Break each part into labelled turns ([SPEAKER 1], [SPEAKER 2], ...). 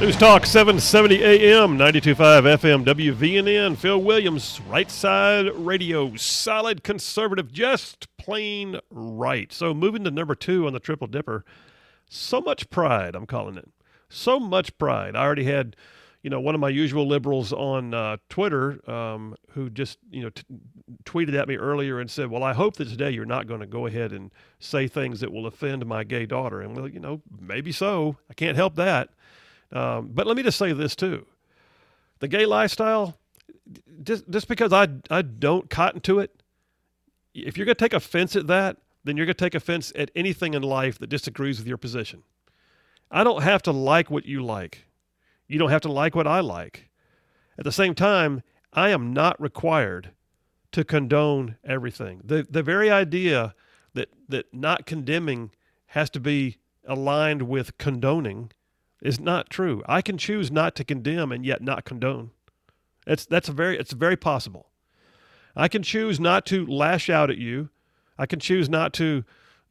[SPEAKER 1] News Talk 770 AM, 92.5 FM, WVNN. Phil Williams, Right Side Radio. Solid conservative, just plain right. So moving to number 2 on the Triple Dipper. So much pride, I'm calling it. So much pride. I already had, one of my usual liberals on Twitter who just, tweeted at me earlier and said, well, I hope that today you're not going to go ahead and say things that will offend my gay daughter. And, well, maybe so. I can't help that. But let me just say this, too. The gay lifestyle, just because I don't cotton to it, if you're going to take offense at that, then you're going to take offense at anything in life that disagrees with your position. I don't have to like what you like. You don't have to like what I like. At the same time, I am not required to condone everything. The very idea that not condemning has to be aligned with condoning is not true. I can choose not to condemn and yet not condone. It's very possible. I can choose not to lash out at you. I can choose not to,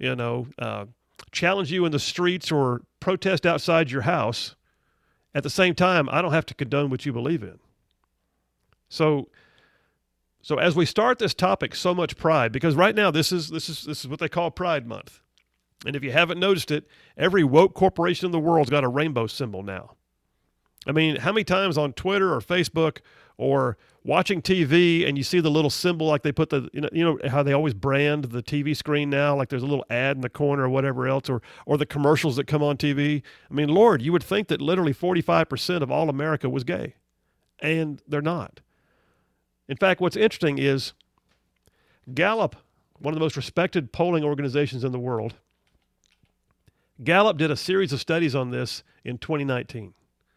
[SPEAKER 1] challenge you in the streets or protest outside your house. At the same time, I don't have to condone what you believe in. So as we start this topic, so much pride, because right now this is what they call Pride Month. And if you haven't noticed it, every woke corporation in the world's got a rainbow symbol now. I mean, how many times on Twitter or Facebook or watching TV and you see the little symbol like they put how they always brand the TV screen now, like there's a little ad in the corner or whatever else, or the commercials that come on TV. I mean, Lord, you would think that literally 45% of all America was gay, and they're not. In fact, what's interesting is Gallup, one of the most respected polling organizations in the world, Gallup did a series of studies on this in 2019.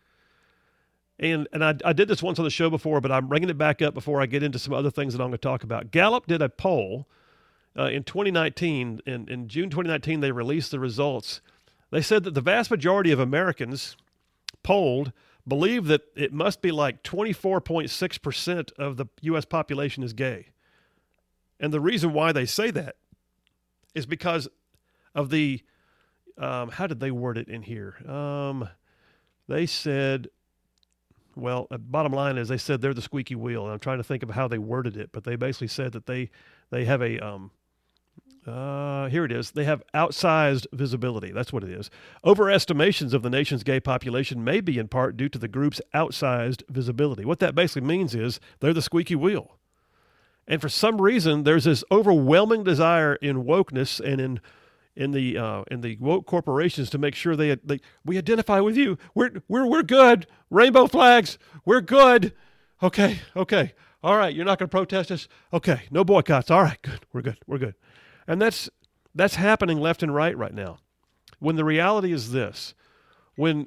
[SPEAKER 1] And I did this once on the show before, but I'm bringing it back up before I get into some other things that I'm going to talk about. Gallup did a poll in 2019. In June 2019, they released the results. They said that the vast majority of Americans polled believe that it must be like 24.6% of the U.S. population is gay. And the reason why they say that is because of the how did they word it in here? They said, well, bottom line is they said they're the squeaky wheel. And I'm trying to think of how they worded it, but they basically said that they have a, here it is. They have outsized visibility. That's what it is. Overestimations of the nation's gay population may be in part due to the group's outsized visibility. What that basically means is they're the squeaky wheel. And for some reason, there's this overwhelming desire in wokeness and in the woke corporations to make sure we identify with you. We're good. Rainbow flags. We're good. Okay. All right. You're not going to protest us. Okay. No boycotts. All right. Good. We're good. And that's happening left and right now. When the reality is this, when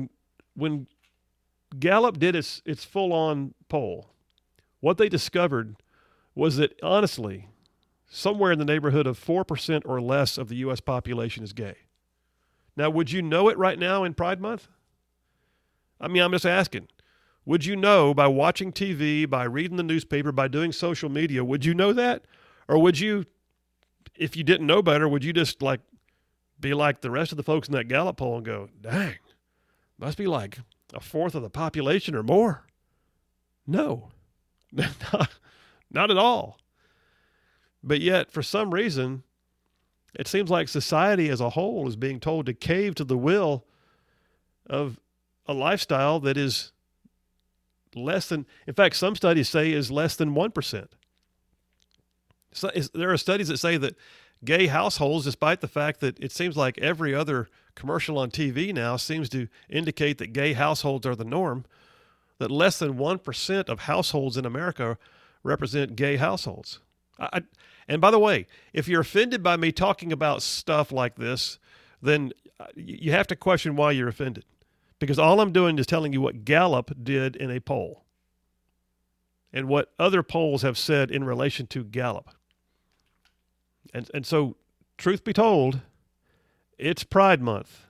[SPEAKER 1] Gallup did its full-on poll, what they discovered was that honestly, somewhere in the neighborhood of 4% or less of the U.S. population is gay. Now, would you know it right now in Pride Month? I mean, I'm just asking. Would you know by watching TV, by reading the newspaper, by doing social media, would you know that? Or would you, if you didn't know better, would you just be like the rest of the folks in that Gallup poll and go, dang, must be like a fourth of the population or more? No, not at all. But yet, for some reason, it seems like society as a whole is being told to cave to the will of a lifestyle that is less than, in fact, some studies say is less than 1%. So there are studies that say that gay households, despite the fact that it seems like every other commercial on TV now seems to indicate that gay households are the norm, that less than 1% of households in America represent gay households. And by the way, if you're offended by me talking about stuff like this, then you have to question why you're offended. Because all I'm doing is telling you what Gallup did in a poll and what other polls have said in relation to Gallup. And so, truth be told, it's Pride Month.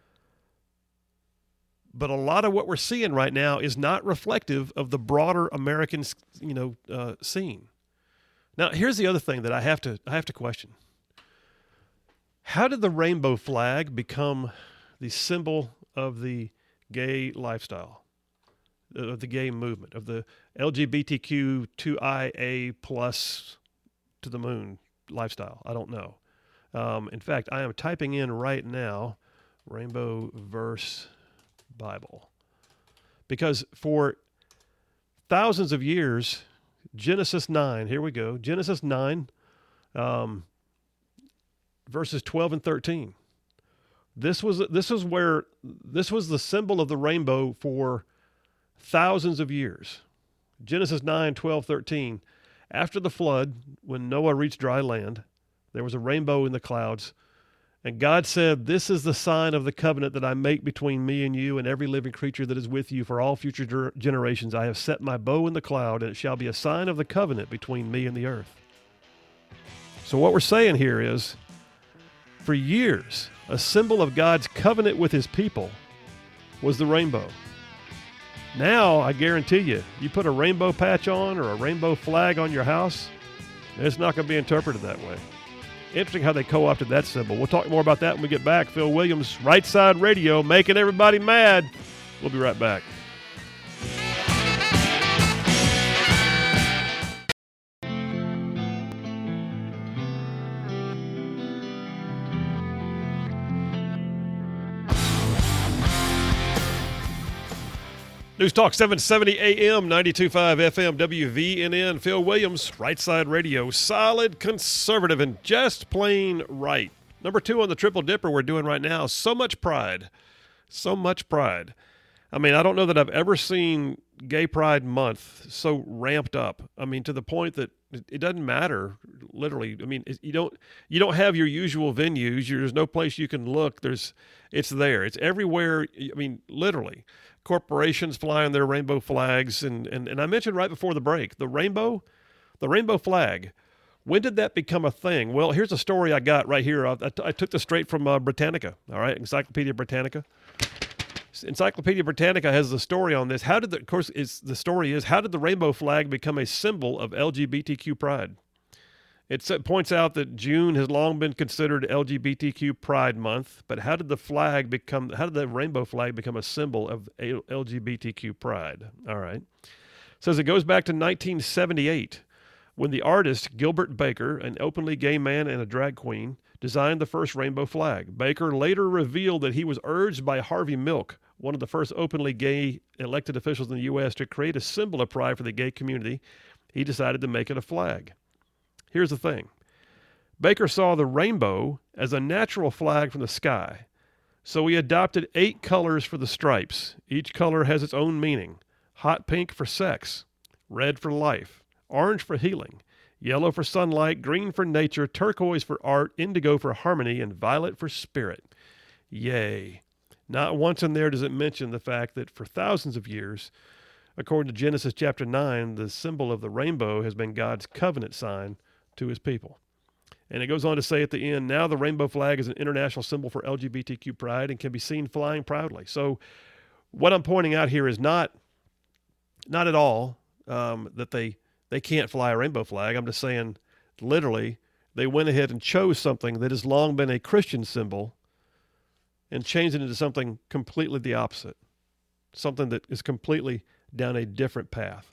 [SPEAKER 1] But a lot of what we're seeing right now is not reflective of the broader American, scene. Now, here's the other thing that I have to question. How did the rainbow flag become the symbol of the gay lifestyle, of the gay movement, of the LGBTQ2IA plus to the moon lifestyle. I don't know. In fact, I am typing in right now Rainbow Verse Bible, because for thousands of years, Genesis 9, here we go, Genesis 9, verses 12 and 13. This was the symbol of the rainbow for thousands of years. Genesis 9, 12, 13. After the flood, when Noah reached dry land, there was a rainbow in the clouds. And God said, "This is the sign of the covenant that I make between me and you and every living creature that is with you for all future generations. I have set my bow in the cloud, and it shall be a sign of the covenant between me and the earth." So what we're saying here is, for years, a symbol of God's covenant with his people was the rainbow. Now, I guarantee you, you put a rainbow patch on or a rainbow flag on your house, it's not going to be interpreted that way. Interesting how they co-opted that symbol. We'll talk more about that when we get back. Phil Williams, Right Side Radio, making everybody mad. We'll be right back. News Talk 770 AM, 92.5 FM, WVNN. Phil Williams, Right Side Radio. Solid, conservative, and just plain right. Number 2 on the Triple Dipper we're doing right now. So much pride. So much pride. I mean, I don't know that I've ever seen Gay Pride Month so ramped up. I mean, to the point that it doesn't matter, literally. I mean, you don't have your usual venues. There's no place you can look. It's there. It's everywhere. I mean, literally. Corporations flying their rainbow flags, and I mentioned right before the break, the rainbow flag. When did that become a thing? Well, here's a story I got right here. I took this straight from Britannica. All right, Encyclopedia Britannica. Encyclopedia Britannica has the story on this. How did the story is how did the rainbow flag become a symbol of LGBTQ pride? It points out that June has long been considered LGBTQ Pride Month, but how did the rainbow flag become a symbol of LGBTQ pride? All right. It says it goes back to 1978 when the artist Gilbert Baker, an openly gay man and a drag queen, designed the first rainbow flag. Baker later revealed that he was urged by Harvey Milk, one of the first openly gay elected officials in the U.S., to create a symbol of pride for the gay community. He decided to make it a flag. Here's the thing. Baker saw the rainbow as a natural flag from the sky, so he adopted 8 colors for the stripes. Each color has its own meaning. Hot pink for sex, red for life, orange for healing, yellow for sunlight, green for nature, turquoise for art, indigo for harmony, and violet for spirit. Yay. Not once in there does it mention the fact that for thousands of years, according to Genesis chapter 9, the symbol of the rainbow has been God's covenant sign to his people. And it goes on to say at the end, now the rainbow flag is an international symbol for LGBTQ pride and can be seen flying proudly. So what I'm pointing out here is not at all that they can't fly a rainbow flag. I'm just saying, literally, they went ahead and chose something that has long been a Christian symbol and changed it into something completely the opposite, something that is completely down a different path.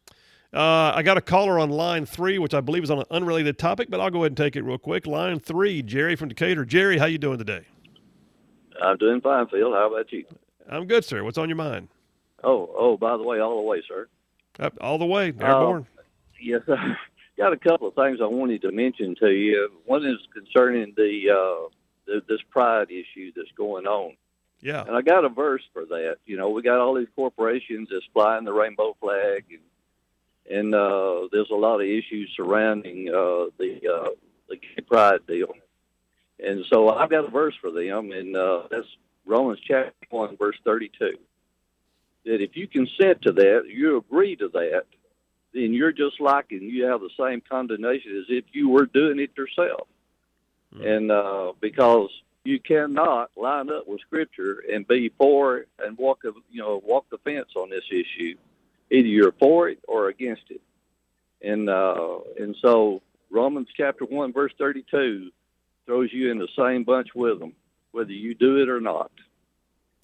[SPEAKER 1] I got a caller on line 3, which I believe is on an unrelated topic, but I'll go ahead and take it real quick. Line 3, Jerry from Decatur. Jerry, how you doing today?
[SPEAKER 2] I'm doing fine, Phil. How about you?
[SPEAKER 1] I'm good, sir. What's on your mind?
[SPEAKER 2] Oh, by the way, all the way, sir.
[SPEAKER 1] All the way, airborne.
[SPEAKER 2] Yes, sir. Got a couple of things I wanted to mention to you. One is concerning this pride issue that's going on.
[SPEAKER 1] Yeah.
[SPEAKER 2] And I got a verse for that. You know, we got all these corporations that's flying the rainbow flag, and there's a lot of issues surrounding the gay pride deal. And so I've got a verse for them, and that's Romans chapter 1, verse 32. That if you consent to that, you agree to that, then you're just like, and you have the same condemnation as if you were doing it yourself. Mm-hmm. And because you cannot line up with Scripture and be for and walk the fence on this issue. Either you're for it or against it. And so Romans chapter 1, verse 32 throws you in the same bunch with them, whether you do it or not.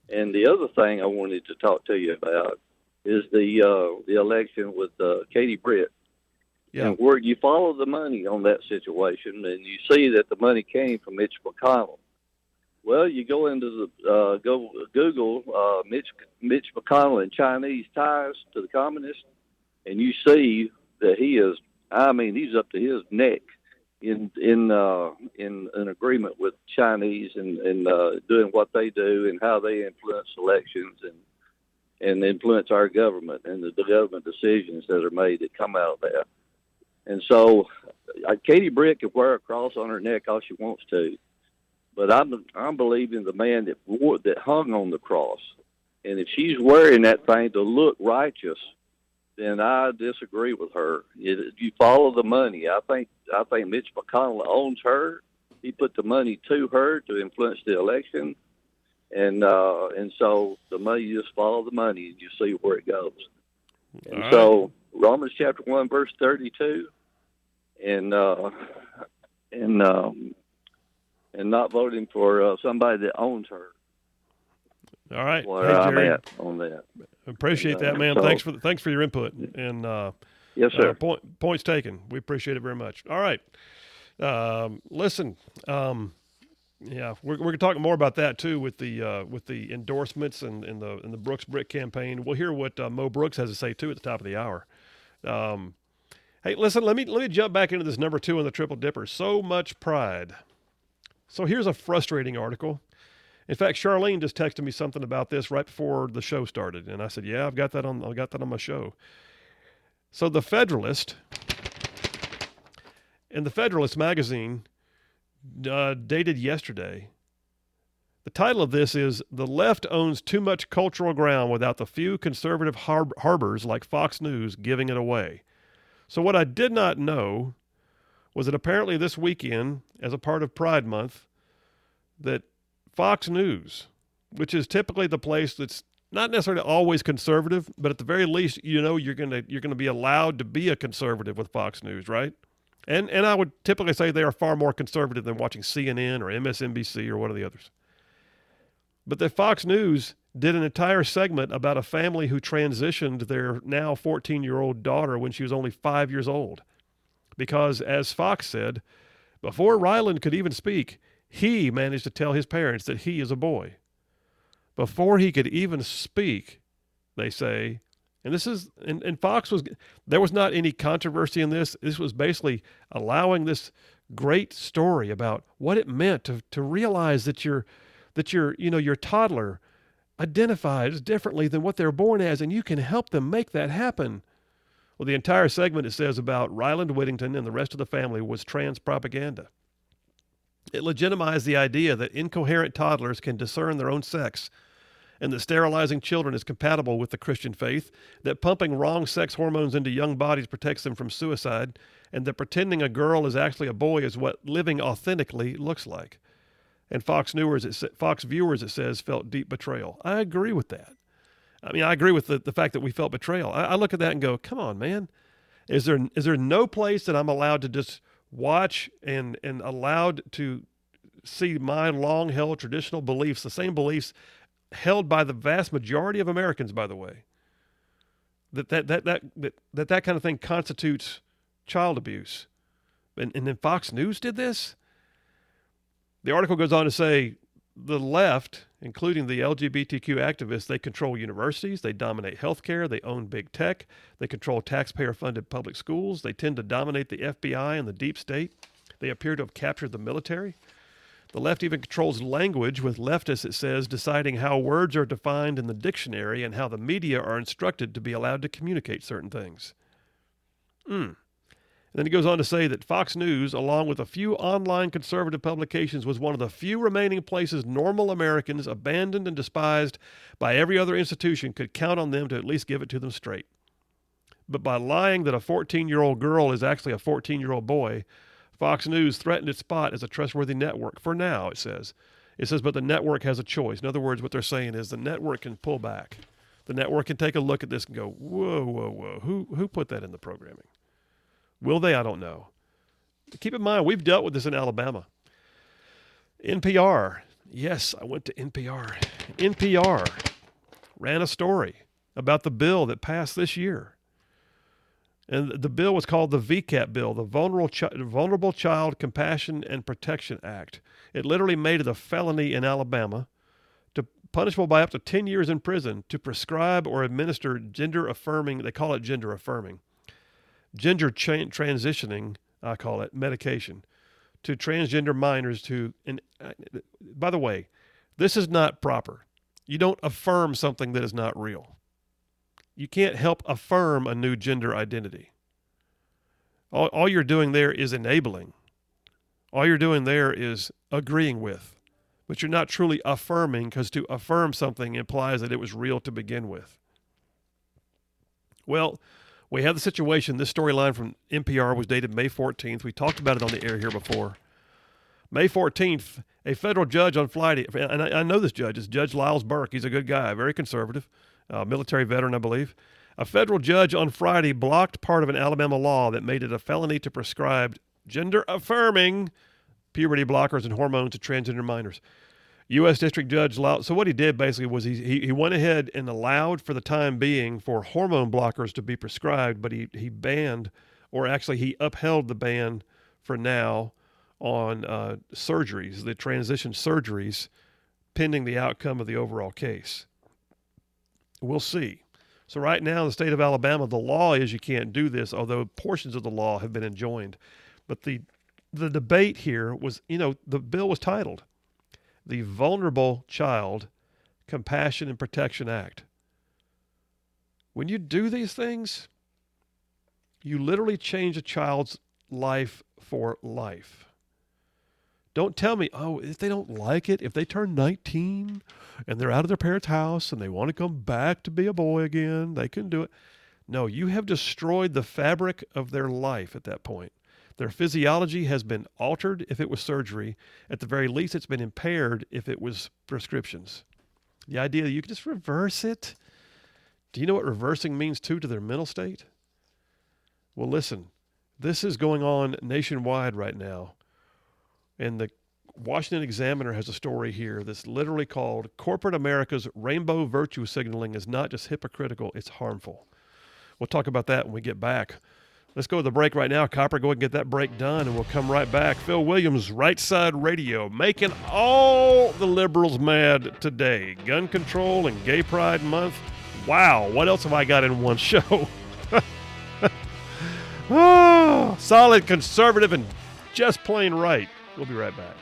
[SPEAKER 2] And the other thing I wanted to talk to you about is the election with Katie Britt.
[SPEAKER 1] Yeah.
[SPEAKER 2] And where you follow the money on that situation, and you see that the money came from Mitch McConnell. Well, you go into the Google Mitch McConnell and Chinese ties to the communists, and you see that he is. I mean, he's up to his neck in an agreement with Chinese and doing what they do and how they influence elections and influence our government and the government decisions that are made that come out of that. And so, Katie Britt can wear a cross on her neck all she wants to, but I'm believing the man that hung on the cross, and if she's wearing that thing to look righteous, then I disagree with her. You follow the money. I think Mitch McConnell owns her. He put the money to her to influence the election, and so the money, you just follow the money and you see where it goes. And
[SPEAKER 1] right.
[SPEAKER 2] So Romans chapter 1 verse 32, and not voting for somebody that owns her.
[SPEAKER 1] All right.
[SPEAKER 2] Where
[SPEAKER 1] hey,
[SPEAKER 2] I'm
[SPEAKER 1] Jerry,
[SPEAKER 2] at on that.
[SPEAKER 1] appreciate that, man.
[SPEAKER 2] So,
[SPEAKER 1] Thanks for your input. And
[SPEAKER 2] yes, sir.
[SPEAKER 1] Points taken. We appreciate it very much. All right. Listen. Yeah, we're going to talk more about that too with the endorsements and the Brooks Brick campaign. We'll hear what Mo Brooks has to say too at the top of the hour. Hey, listen. Let me jump back into this number 2 on the Triple Dipper. So much pride. So here's a frustrating article. In fact, Charlene just texted me something about this right before the show started, and I said, "Yeah, I got that on my show." So the Federalist, in the Federalist magazine, dated yesterday, the title of this is "The Left Owns Too Much Cultural Ground Without the Few Conservative Harbors Like Fox News Giving It Away." So what I did not know was that apparently this weekend, as a part of Pride Month, that Fox News, which is typically the place that's not necessarily always conservative, but at the very least, you're gonna be allowed to be a conservative with Fox News, right? And I would typically say they are far more conservative than watching CNN or MSNBC or one of the others. But that Fox News did an entire segment about a family who transitioned their now 14-year-old daughter when she was only 5 years old. Because, as Fox said, before Ryland could even speak, he managed to tell his parents that he is a boy. Before he could even speak, they say, and Fox there was not any controversy in this. This was basically allowing this great story about what it meant to realize that your toddler identifies differently than what they're born as, and you can help them make that happen. Well, the entire segment, it says, about Ryland Whittington and the rest of the family was trans propaganda. It legitimized the idea that incoherent toddlers can discern their own sex, and that sterilizing children is compatible with the Christian faith, that pumping wrong sex hormones into young bodies protects them from suicide, and that pretending a girl is actually a boy is what living authentically looks like. And Fox viewers, it says, felt deep betrayal. I agree with that. I mean, I agree with the fact that we felt betrayal. I look at that and go, come on, man. Is there no place that I'm allowed to just watch and allowed to see my long-held traditional beliefs, the same beliefs held by the vast majority of Americans, by the way, that kind of thing constitutes child abuse? And then Fox News did this? The article goes on to say the left, including the LGBTQ activists, they control universities, they dominate healthcare, they own big tech, they control taxpayer-funded public schools, they tend to dominate the FBI and the deep state, they appear to have captured the military. The left even controls language, with leftists, it says, deciding how words are defined in the dictionary and how the media are instructed to be allowed to communicate certain things. And then he goes on to say that Fox News, along with a few online conservative publications, was one of the few remaining places normal Americans, abandoned and despised by every other institution, could count on them to at least give it to them straight. But by lying that a 14-year-old girl is actually a 14-year-old boy, Fox News threatened its spot as a trustworthy network. For now, it says. It says, but the network has a choice. In other words, what they're saying is the network can pull back. The network can take a look at this and go, whoa, who put that in the programming? Will they? I don't know. Keep in mind, we've dealt with this in Alabama. NPR Yes, I went to NPR. NPR ran a story about the bill that passed this year. And the bill was called the VCAP bill, the Vulnerable Child Compassion and Protection Act. It literally made it a felony in Alabama, punishable by up to 10 years in prison, to prescribe or administer gender-affirming, they call it gender-affirming, transitioning, I call it, medication, to transgender minors by the way, this is not proper. You don't affirm something that is not real. You can't help affirm a new gender identity. All you're doing there is enabling. All you're doing there is agreeing with. But you're not truly affirming, because to affirm something implies that it was real to begin with. Well, we have the situation. This storyline from NPR was dated May 14th. We talked about it on the air here before. May 14th, a federal judge on Friday, and I know this judge, it's Judge Lyles Burke. He's a good guy, very conservative, military veteran, I believe. A federal judge on Friday blocked part of an Alabama law that made it a felony to prescribe gender-affirming puberty blockers and hormones to transgender minors. U.S. District Judge Lyles. So what he did basically was he went ahead and allowed for the time being for hormone blockers to be prescribed, but he banned, or actually he upheld the ban for now on surgeries, the transition surgeries, pending the outcome of the overall case. We'll see. So right now in the state of Alabama, the law is you can't do this, although portions of the law have been enjoined. But the debate here was, the bill was titled the Vulnerable Child Compassion and Protection Act. When you do these things, you literally change a child's life for life. Don't tell me, if they don't like it, if they turn 19 and they're out of their parents' house and they want to come back to be a boy again, they can do it. No, you have destroyed the fabric of their life at that point. Their physiology has been altered if it was surgery. At the very least, it's been impaired if it was prescriptions. The idea that you can just reverse it. Do you know what reversing means to their mental state? Well, listen, this is going on nationwide right now. And the Washington Examiner has a story here that's literally called Corporate America's Rainbow Virtue Signaling is not just hypocritical, it's harmful. We'll talk about that when we get back. Let's go to the break right now. Copper, go ahead and get that break done, and we'll come right back. Phil Williams, Right Side Radio, making all the liberals mad today. Gun control and Gay Pride Month. Wow, what else have I got in one show? Solid, conservative, and just plain right. We'll be right back.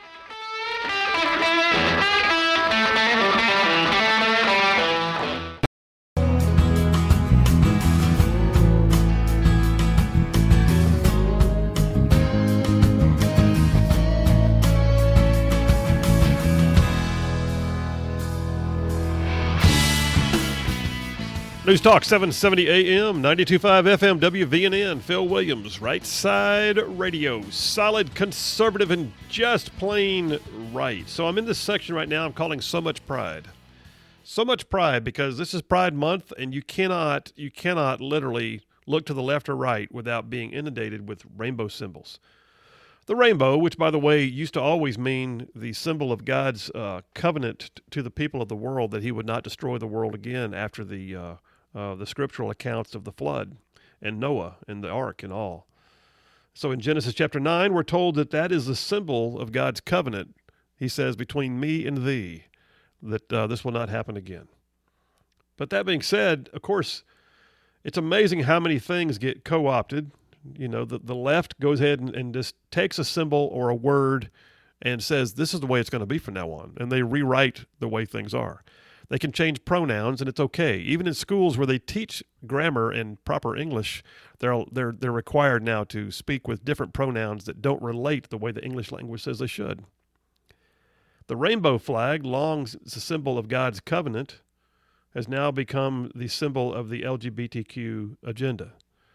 [SPEAKER 1] News Talk 770 AM, 92.5 FM, WVNN, Phil Williams, Right Side Radio, solid, conservative, and just plain right. So I'm in this section right now I'm calling So Much Pride. So much pride because this is Pride Month, and you cannot literally look to the left or right without being inundated with rainbow symbols. The rainbow, which, by the way, used to always mean the symbol of God's covenant to the people of the world that he would not destroy the world again after the scriptural accounts of the flood and Noah and the ark and all. So in Genesis chapter 9, we're told that is the symbol of God's covenant. He says, between me and thee, that this will not happen again. But that being said, of course, it's amazing how many things get co-opted. The left goes ahead and just takes a symbol or a word and says, this is the way it's going to be from now on. And they rewrite the way things are. They can change pronouns, and it's okay. Even in schools where they teach grammar and proper English, they're required now to speak with different pronouns that don't relate the way the English language says they should. The rainbow flag, long a symbol of God's covenant, has now become the symbol of the LGBTQ agenda.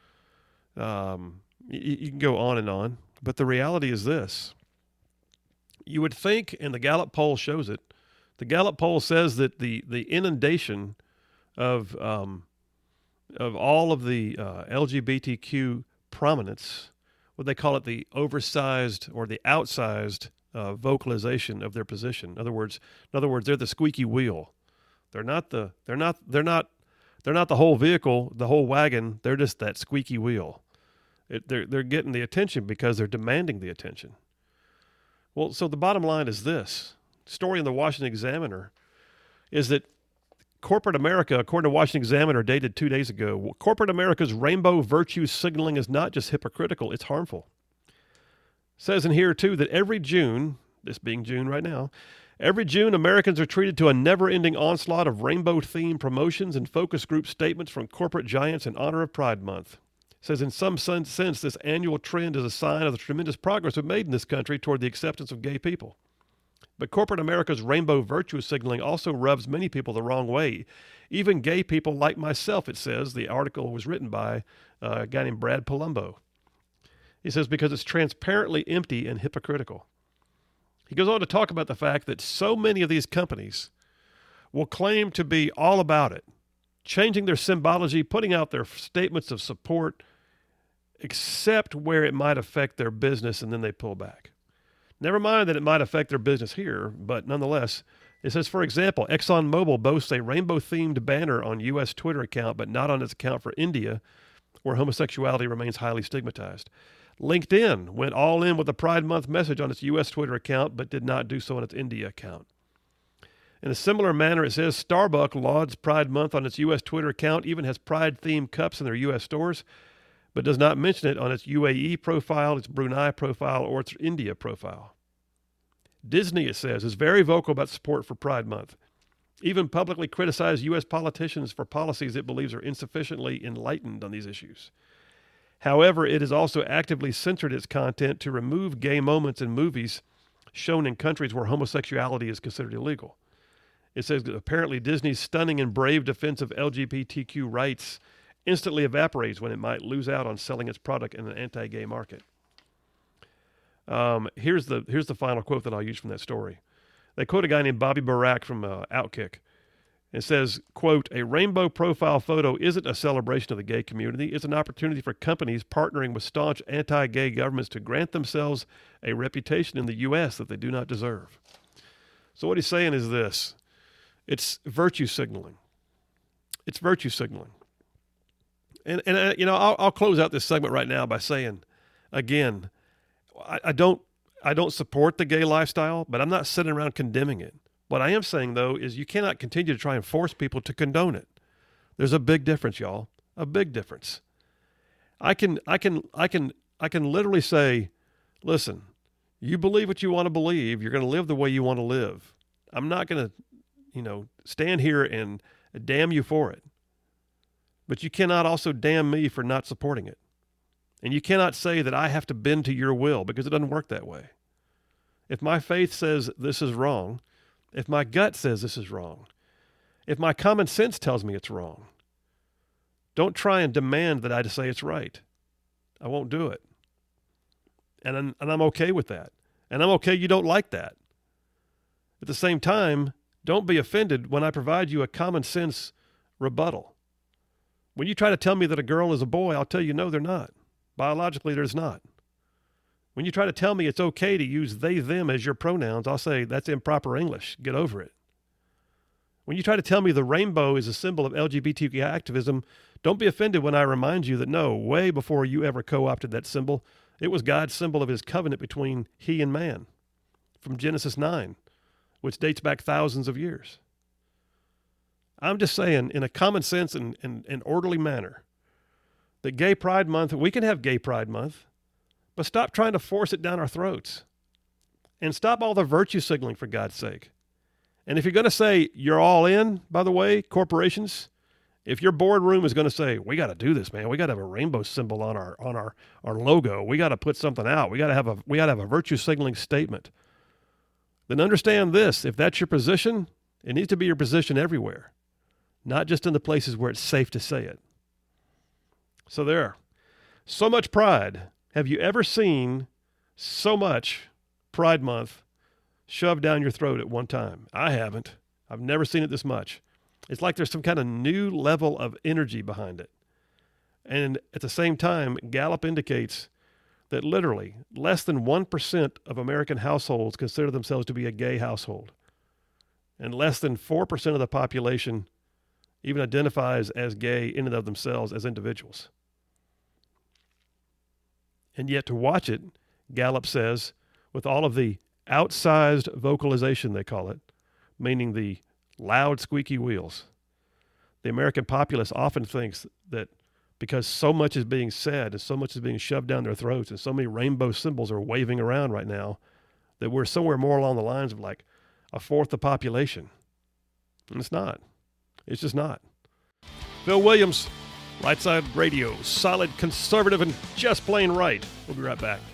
[SPEAKER 1] You can go on and on, but the reality is this. You would think, and the Gallup poll shows it, the Gallup poll says that the inundation of all of the LGBTQ prominence what they call it, the oversized or the outsized vocalization of their position. In other words, they're the squeaky wheel. They're not the whole vehicle, the whole wagon. They're just that squeaky wheel. They're getting the attention because they're demanding the attention. Well, so the bottom line is this. Story in the Washington Examiner is that corporate America, according to Washington Examiner, dated 2 days ago, corporate America's rainbow virtue signaling is not just hypocritical, it's harmful. Says in here, too, that every June, this being June right now, every June, Americans are treated to a never-ending onslaught of rainbow-themed promotions and focus group statements from corporate giants in honor of Pride Month. Says in some sense, this annual trend is a sign of the tremendous progress we've made in this country toward the acceptance of gay people. But corporate America's rainbow virtue signaling also rubs many people the wrong way. Even gay people like myself, it says. The article was written by a guy named Brad Palumbo. He says, because it's transparently empty and hypocritical. He goes on to talk about the fact that so many of these companies will claim to be all about it, changing their symbology, putting out their statements of support, except where it might affect their business, and then they pull back. Never mind that it might affect their business here, but nonetheless, it says, for example, ExxonMobil boasts a rainbow-themed banner on U.S. Twitter account, but not on its account for India, where homosexuality remains highly stigmatized. LinkedIn went all in with a Pride Month message on its U.S. Twitter account, but did not do so on its India account. In a similar manner, it says Starbucks lauds Pride Month on its U.S. Twitter account, even has Pride-themed cups in their U.S. stores, but does not mention it on its UAE profile, its Brunei profile, or its India profile. Disney, it says, is very vocal about support for Pride Month. Even publicly criticized U.S. politicians for policies it believes are insufficiently enlightened on these issues. However, it has also actively censored its content to remove gay moments in movies shown in countries where homosexuality is considered illegal. It says that apparently Disney's stunning and brave defense of LGBTQ rights instantly evaporates when it might lose out on selling its product in an anti-gay market. Here's the final quote that I'll use from that story. They quote a guy named Bobby Barack from Outkick. It says, quote, a rainbow profile photo isn't a celebration of the gay community. It's an opportunity for companies partnering with staunch anti-gay governments to grant themselves a reputation in the U.S. that they do not deserve. So what he's saying is this. It's virtue signaling. It's virtue signaling. And I'll close out this segment right now by saying, again, I don't support the gay lifestyle, but I'm not sitting around condemning it. What I am saying, though, is you cannot continue to try and force people to condone it. There's a big difference, y'all. A big difference. I can literally say, listen, you believe what you want to believe. You're going to live the way you want to live. I'm not going to, stand here and damn you for it. But you cannot also damn me for not supporting it. And you cannot say that I have to bend to your will, because it doesn't work that way. If my faith says this is wrong, if my gut says this is wrong, if my common sense tells me it's wrong, don't try and demand that I just say it's right. I won't do it. And I'm okay with that. And I'm okay you don't like that. At the same time, don't be offended when I provide you a common sense rebuttal. When you try to tell me that a girl is a boy, I'll tell you no, they're not. Biologically, there's not. When you try to tell me it's okay to use they, them as your pronouns, I'll say that's improper English. Get over it. When you try to tell me the rainbow is a symbol of LGBTQ activism, don't be offended when I remind you that no, way before you ever co-opted that symbol, it was God's symbol of his covenant between he and man from Genesis 9, which dates back thousands of years. I'm just saying, in a common sense and orderly manner, that Gay Pride Month, we can have Gay Pride Month, but stop trying to force it down our throats. And stop all the virtue signaling, for God's sake. And if you're going to say you're all in, by the way, corporations, if your boardroom is going to say, we got to do this, man, we got to have a rainbow symbol on our logo, we got to put something out, we got to have a virtue signaling statement, then understand this: if that's your position, it needs to be your position everywhere, not just in the places where it's safe to say it. So there. So much pride. Have you ever seen so much Pride Month shoved down your throat at one time? I haven't. I've never seen it this much. It's like there's some kind of new level of energy behind it. And at the same time, Gallup indicates that literally less than 1% of American households consider themselves to be a gay household. And less than 4% of the population even identifies as gay in and of themselves as individuals. And yet to watch it, Gallup says, with all of the outsized vocalization, they call it, meaning the loud, squeaky wheels, the American populace often thinks that because so much is being said and so much is being shoved down their throats and so many rainbow symbols are waving around right now, that we're somewhere more along the lines of like a fourth the population. And it's not. It's just not. Phil Williams, Right Side Radio, solid, conservative, and just plain right. We'll be right back.